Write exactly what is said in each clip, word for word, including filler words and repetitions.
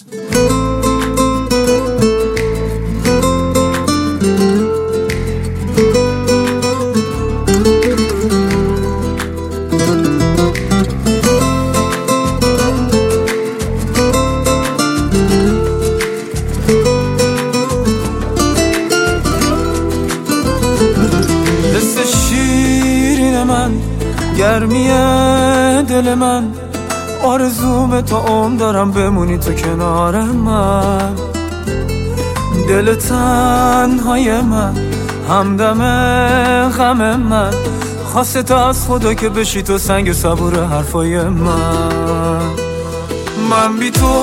گرمی دل من آرزوم تا عمر دارم بمونی تو کنار من. دل تنهای من همدم غم من خواسته تا از خدا که بشی تو سنگ صبور حرفای من. من بی تو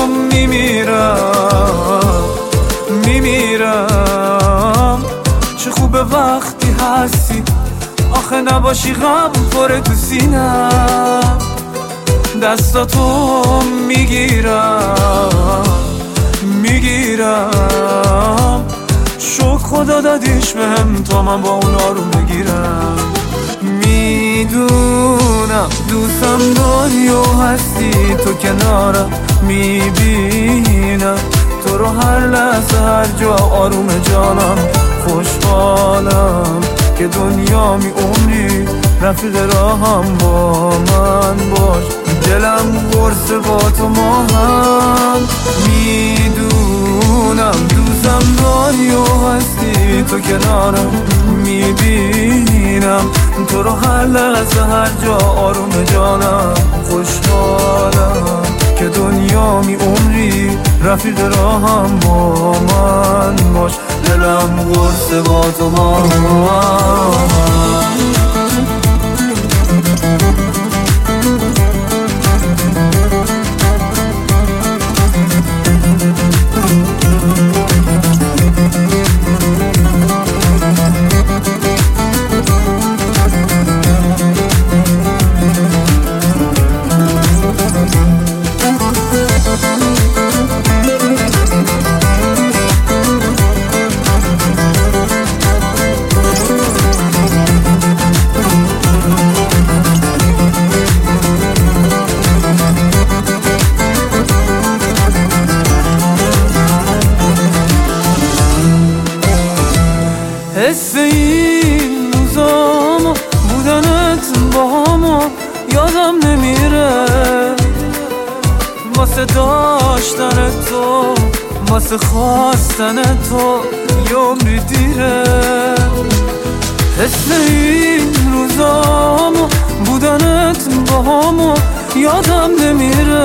میمیرم میمیرم چه خوبه وقتی هستی آخه نباشی غم پره تو سینم. دستاتو میگیرم میگیرم شکر خدا دادیش بهم تا من با اون آروم بگیرم. میدونم دوستم داری و هستی تو کنارم میبینم تو رو هر لحظه هر جا آروم جانم خوشحالم که دنیا می عمری رفیق راهم با من باش. دلم قرص با تو ما هم میدونم دوستم داری و هستی تو کنارم میبینم تو رو هر لحظه هر جا آروم جانم خوشحالم که دنیا می عمری رفیق راهم با من باش. دلم قرص با تو ما هم حس این روزامو بودنت با همو یادم نمیره واسه داشتن تو واسه خواستن تو یه عمری دیره. حس این روزامو بودنت با همو یادم نمیره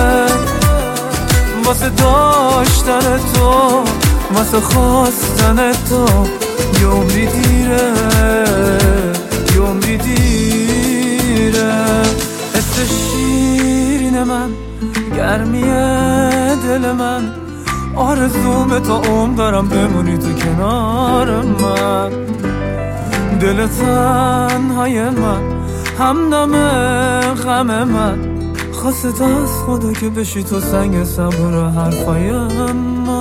واسه داشتن تو واسه خواستن تو یه عمری دیره یه عمری دیره. حس شیرین من گرمی دل من آرزوم تا عمر دارم بمونی تو کنار من. دل تنهای من همدم غم من خواسته تا از خدا که بشی تو سنگ صبور حرفای من.